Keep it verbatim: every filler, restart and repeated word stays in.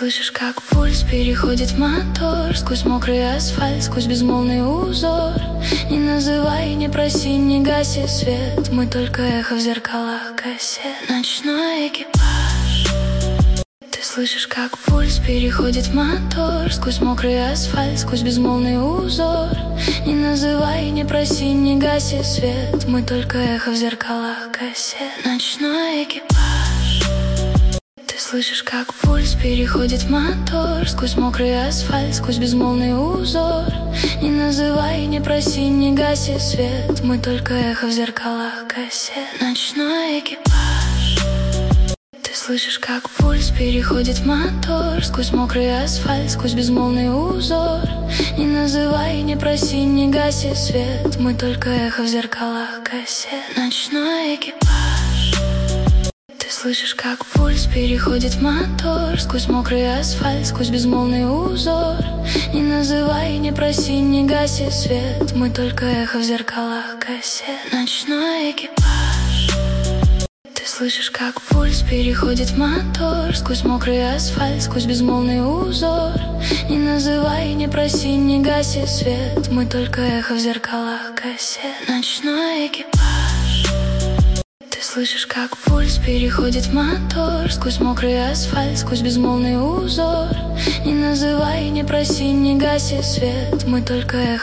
Слышишь, как пульс переходит в мотор, сквозь мокрый асфальт, сквозь безмолвный узор. Не называй, не проси, не гаси свет, мы только эхо в зеркалах кассет. Ночной экипаж. Ты слышишь, как пульс переходит в мотор, сквозь мокрый асфальт, сквозь безмолвный узор. Не называй, не проси, не гаси свет, мы только эхо в зеркалах кассет. Ночной экипаж. Слышишь, как пульс переходит в мотор, сквозь мокрый асфальт, сквозь безмолвный узор. Не называй, не проси, не гаси свет, мы только эхо в зеркалах кассет. Ночной экипаж. Ты слышишь, как пульс переходит в мотор, сквозь мокрый асфальт, сквозь безмолвный узор. Не называй, не проси, не гаси свет, мы только эхо в зеркалах кассет. Ночной экипаж. Слышишь, как пульс переходит в мотор, сквозь мокрый асфальт, сквозь безмолвный узор. Не называй, не проси, не гаси свет, мы только эхо в зеркалах кассет. Ночной экипаж. Ты слышишь, как пульс переходит в мотор, сквозь мокрый асфальт, сквозь безмолвный узор. Не называй, не проси, не гаси свет, мы только эхо в зеркалах кассет. Ночной экипаж. Слышишь, как пульс переходит в мотор, сквозь мокрый асфальт, сквозь безмолвный узор. Не называй, не проси, не гаси свет, мы только эхо.